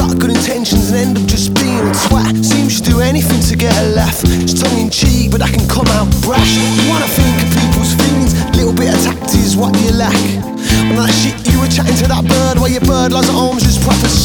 got good intentions and end up just being a twat. Seems you do anything to get a laugh. It's tongue in cheek, but I can come out brash. You wanna think of people's feelings, a little bit of tact is what you lack. And that shit you were chatting to that bird while your bird lies at home is just proper